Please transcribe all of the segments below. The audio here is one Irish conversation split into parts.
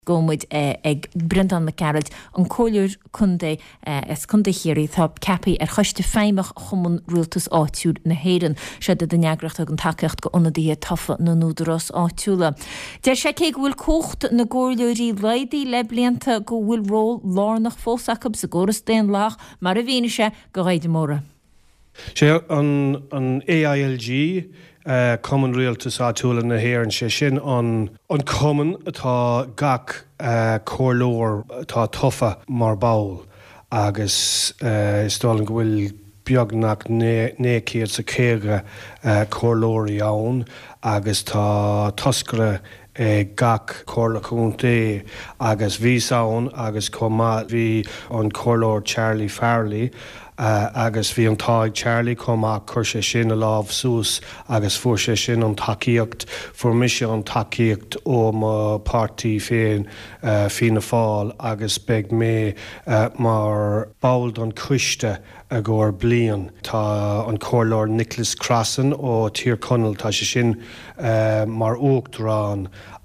Gomid ag Brendan McGarrett an cóilear chundé is chundé chéirí tá cepaí chuiste féimach chumann rialtas áitiúil na héireann sé de neagracht ag an takeíocht go ionadaí tafa na núdarás áitiúla. Deir sé cé bhfuil cocht na ggóileoirí leidaí le blianta go bhfuil ró lárnach fósachab sa góras déan lách mar a bhíine sé go réide móra. Sé an AILG Common Rialtas áitiúla na héireann sé sin an common atá gach cóirleoir tá tofa mar ball agus istálann go bhfuil beagnach nécéad sa chéige cóirleoirí ann agus tá toscra gach cóirleachúntaí agus bhí ann agus comá bhí an cóirleoir Charlie Farley agus bhí an táid Charlie comá chuir sé sin a lámh sús agus fuair sé sin an takeíocht fuair mise an takeíocht ó má pártaí féin fína fáil agus beag mé mar báil don cuiste a gcóir bliain. Tá an cóirleoir Nicholas Crassan ó Tír Connell tá sé sin mar óachtarán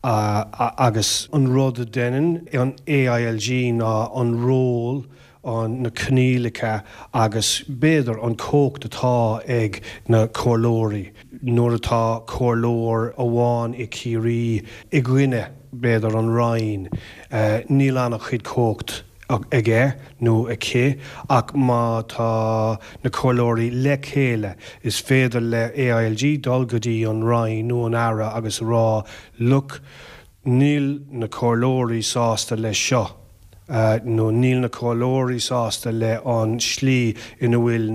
agus an rud a dénn an AILG ná an ról an na cnílacha agus béidir an cócht atá ag na cóirleoirí. Nuair atá cóirleoir amháin i círí i gcuine béidir an rainn níl annach chuid cócht ag nó a cé ach má tá na cóirleoirí le chéile is féidir le AILG dul go dtí an rainn nó an aire agus rá look níl na cóirleoirí sásta le seo. nó níl na cóirleoirí sásta le an slí ina bhfuil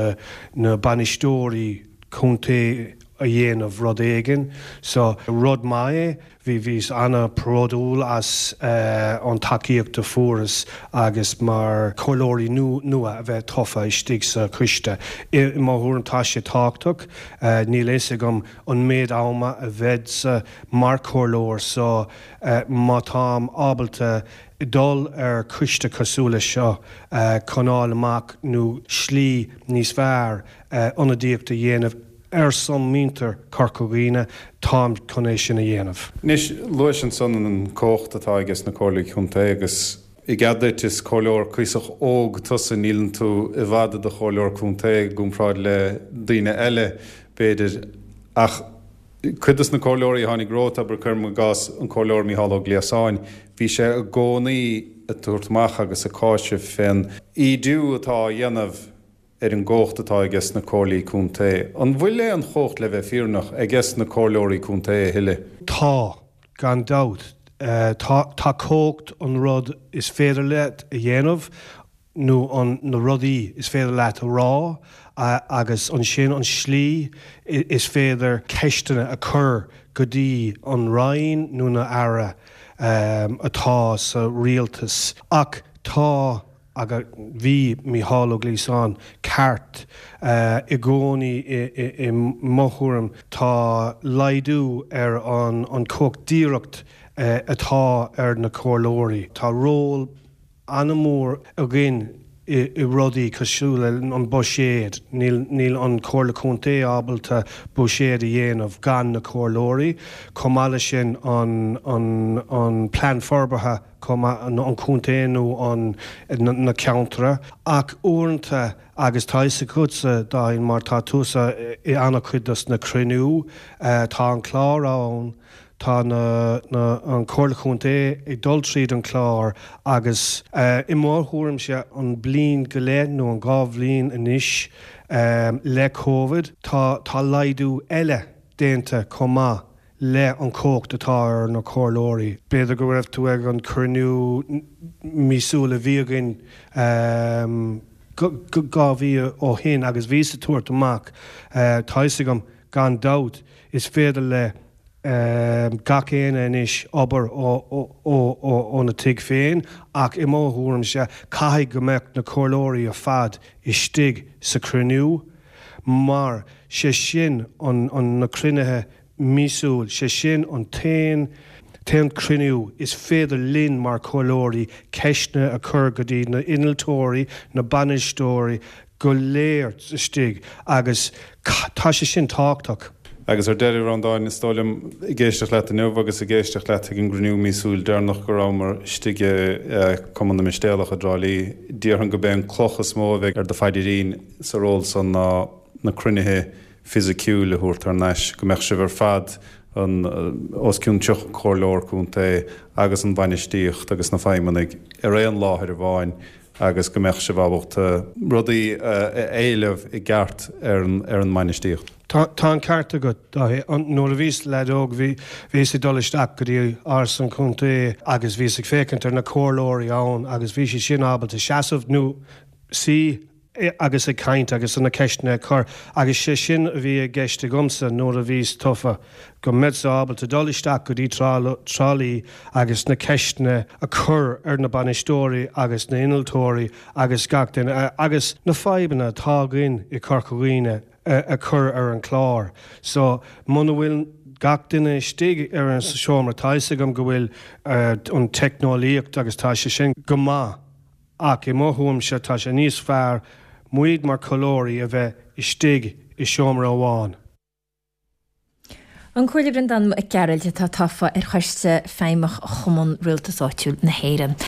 na banistóirí chuntaí a dhéanamh rud éigean. So rud mai bhís anna pródúil as an takeíocht de furas agus mar cóirleoirí nua a bheith tofa istigh sa cuiste. I máthúrantá sé táchtach níl éise gom an méid áma a bheith sa mar cóirleoir so má tám ábalta dul cuiste cosúla seo conáil amach nó slí níos fearr ionadaíocht a dhéanamh son míntar carcóíine tám conéis sin a dhéanamh. Nis luis an son an cócht atá agus na cóirlaí chunta agus I gceadait is cóirleoir cuiseach óg tusa nílann tú I bhfada de cóirleoir chunta gúmráid le daoine eile beidir ach chuidas na cóirleoirí tháinig róta bar chuma gás an cóirleoir Mícheál Ó Ghléasáin bhí sé a gcónaí a tuairtmeach agus a cáisih féin iadú atá dhéanamh an ggócht atá agus na cóirlaí chunta. An bhfuil an chócht le bheith fíornach agus na cóirleoirí chunta thuile? Tá gan dabht tá cócht an rud is féidir leat a dhéanamh nó an na rudaí is féidir leat a rá agus an sin an slí is féidir ceistena a chur go dtí an rainn nó na aire atá sa rialtas ach tá aga bhí Mícheál Ó Ghléasáin ceart I gcónaí I mothúram tá laidú an cócht díreacht atá na cóirleoirí. Tá ról anamór a gin I rudaí cosúla an buiséad níl an cóirla chunta ábalta buiséad a dhéanamh gan na cóirleoirí comála sin an plan forbartha an chunta nó na ceantra ach uaireanta agus tá sa cútsa dáin mar tá túsa I anna chuidas na cruinniú tá an chlár ann tá an cóirla chunta ag dul tríd an chlár agus I mórthúram sé an bliain go léir nó an gá bhliain anois le COVID tá laidú eile déanta comá le an cócht atá na cóirleoirí. Beidir go raibh tú ag an cruinniú mísúla bhíogain gá bhí ó hin agus bhí sa tuairt amach taisegam gan dabht is féidir le gach éine anois obair ó na tuig féin ach I mórthúram sé caitheadh go mbeadh na cóirleoirí a fad istigh sa cruinniú mar sé sin an na cruinnithe mísúil sé sin an tain cruinniú is féidir linn mar cóirleoirí ceistne a chur go dtí na inaltóirí na banistóirí go léir istigh agus tá sé sin táchtach. agus deir randáin istálim géisteach le nu agus a géisteach le gin grniú mísúil dénach go ramar stige komman na mistéalach a drálí dír an go ben clochas móveh de feidirín sa ról san na crunethe fysiiciúle húirt ar neis go meach se bhar fad an osciún tuch chorlór cúnta agus an bainistíocht agus na feimmanig réon láthir bháin agus go meach se bhabocht rudaí éileh i gceart ar an bainistíocht. Tá an carta go nóair a bhís ledóg bhí sé dolisteach go dtí ars an cúnta agus bhí fécinint ar na córlóirí ann agus bhí sé sin ábal a seaamh nó sí agus a caint agus na ceistena chur agus sé sin a bhí a gceiste gomsa nóair a bhís tufa go méábal a dolisteach go dtí trálíí agus na ceistena a chur ar na banistóirí agus na inaltóirí agus gachtain agus na feibanna tágain i Corcaghine a chur ar an chlár. So muna bhfuil gach duine stig ar an seomra taise go bhfuil an technolíocht agus tá sé sin go maith ach I móthúm se tá sé níos fearr muid mar cholóirí a bheith I stig I seomra amháin. An chuirle brenn dan a geirailte tá tafa ar chuiste féimach chumon rialtas áitiúil na héireann.